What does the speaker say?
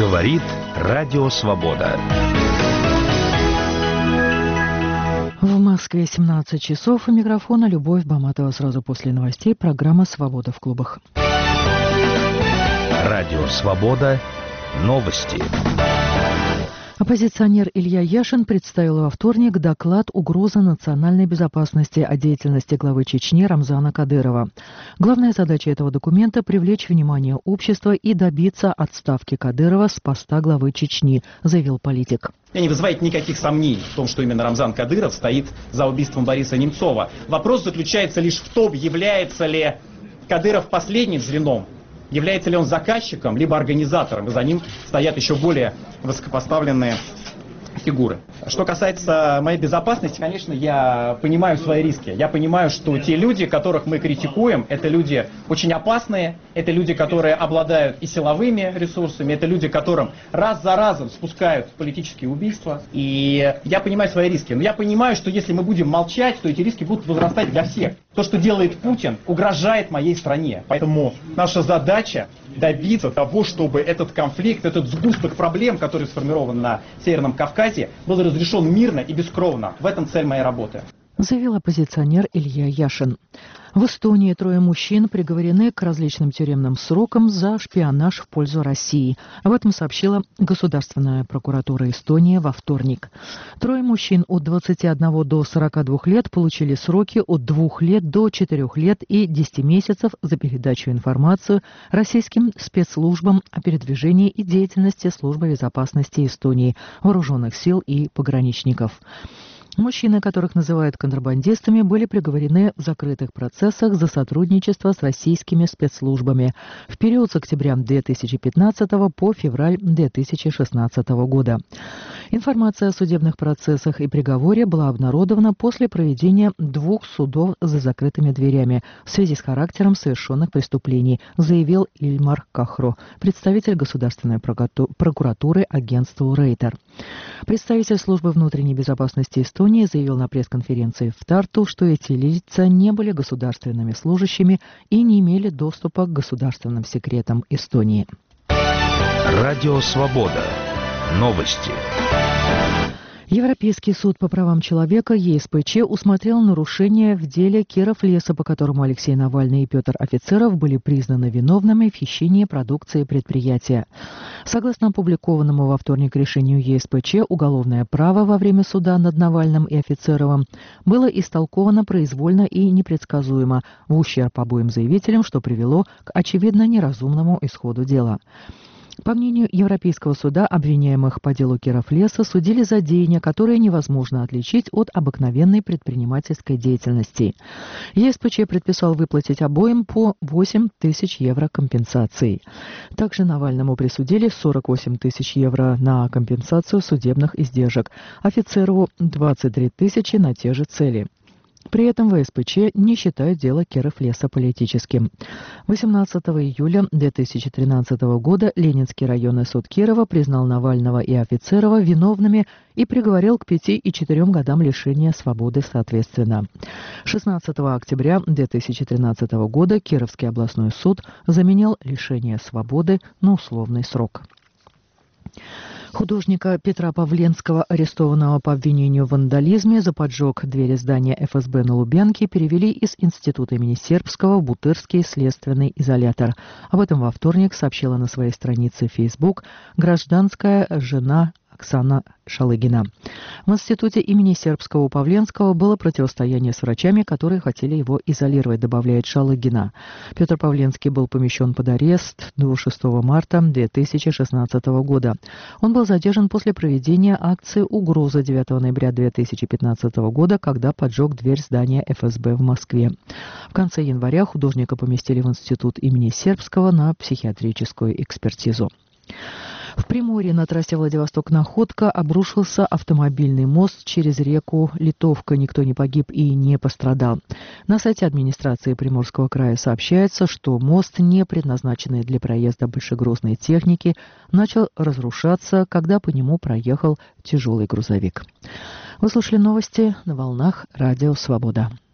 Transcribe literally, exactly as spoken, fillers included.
Говорит Радио Свобода. В Москве семнадцать часов. У микрофона Любовь Баматова. Сразу после новостей программа «Свобода в клубах». Радио Свобода. Новости. Оппозиционер Илья Яшин представил во вторник доклад «Угроза национальной безопасности» о деятельности главы Чечни Рамзана Кадырова. Главная задача этого документа – привлечь внимание общества и добиться отставки Кадырова с поста главы Чечни, заявил политик. Не вызывает никаких сомнений в том, что именно Рамзан Кадыров стоит за убийством Бориса Немцова. Вопрос заключается лишь в том, является ли Кадыров последним звеном, является ли он заказчиком, либо организатором, и за ним стоят еще более высокопоставленные фигуры. Что касается моей безопасности, конечно, я понимаю свои риски. Я понимаю, что те люди, которых мы критикуем, это люди очень опасные, это люди, которые обладают и силовыми ресурсами, это люди, которым раз за разом спускают политические убийства. И я понимаю свои риски. Но я понимаю, что если мы будем молчать, то эти риски будут возрастать для всех. То, что делает Путин, угрожает моей стране. Поэтому наша задача добиться того, чтобы этот конфликт, этот сгусток проблем, который сформирован на Северном Кавказе, был разрешен мирно и бескровно. В этом цель моей работы. Заявил оппозиционер Илья Яшин. В Эстонии трое мужчин приговорены к различным тюремным срокам за шпионаж в пользу России. Об этом сообщила Государственная прокуратура Эстонии во вторник. Трое мужчин от двадцати одного до сорока двух лет получили сроки от двух лет до четырёх лет и десяти месяцев за передачу информации российским спецслужбам о передвижении и деятельности Службы безопасности Эстонии, вооруженных сил и пограничников. Мужчины, которых называют контрабандистами, были приговорены в закрытых процессах за сотрудничество с российскими спецслужбами в период с октября две тысячи пятнадцатого по февраль две тысячи шестнадцатого года. Информация о судебных процессах и приговоре была обнародована после проведения двух судов за закрытыми дверями в связи с характером совершенных преступлений, заявил Ильмар Кахро, представитель Государственной прокуратуры агентству Рейтер. Представитель Службы внутренней безопасности Эстонии заявил на пресс-конференции в Тарту, что эти лица не были государственными служащими и не имели доступа к государственным секретам Эстонии. Радио Свобода. Новости. Европейский суд по правам человека Е С П Ч усмотрел нарушения в деле Кировлеса, по которому Алексей Навальный и Петр Офицеров были признаны виновными в хищении продукции предприятия. Согласно опубликованному во вторник решению Е С П Ч, уголовное право во время суда над Навальным и Офицеровым было истолковано произвольно и непредсказуемо, в ущерб обоим заявителям, что привело к очевидно неразумному исходу дела. По мнению Европейского суда, обвиняемых по делу Кировлеса судили за деяния, которые невозможно отличить от обыкновенной предпринимательской деятельности. Е С П Ч предписал выплатить обоим по восемь тысяч евро компенсации. Также Навальному присудили сорок восемь тысяч евро на компенсацию судебных издержек, Офицерову двадцать три тысячи на те же цели. При этом В С П Ч не считает дело Кировлеса политическим. восемнадцатого июля две тысячи тринадцатого года Ленинский районный суд Кирова признал Навального и Офицерова виновными и приговорил к пяти и четырем годам лишения свободы соответственно. шестнадцатого октября две тысячи тринадцатого года Кировский областной суд заменил лишение свободы на условный срок. Художника Петра Павленского, арестованного по обвинению в вандализме за поджог двери здания Эф Эс Бэ на Лубянке, перевели из Института имени Сербского в Бутырский следственный изолятор. Об этом во вторник сообщила на своей странице в Facebook гражданская жена Оксана Шалыгина. В институте имени Сербского у Павленского было противостояние с врачами, которые хотели его изолировать, добавляет Шалыгина. Петр Павленский был помещен под арест до шестого марта две тысячи шестнадцатого года. Он был задержан после проведения акции «Угроза» девятого ноября две тысячи пятнадцатого года, когда поджег дверь здания Эф Эс Бэ в Москве. В конце января художника поместили в институт имени Сербского на психиатрическую экспертизу. В Приморье на трассе Владивосток-Находка обрушился автомобильный мост через реку Литовка. Никто не погиб и не пострадал. На сайте администрации Приморского края сообщается, что мост, не предназначенный для проезда большегрузной техники, начал разрушаться, когда по нему проехал тяжелый грузовик. Вы слушали новости на волнах Радио Свобода.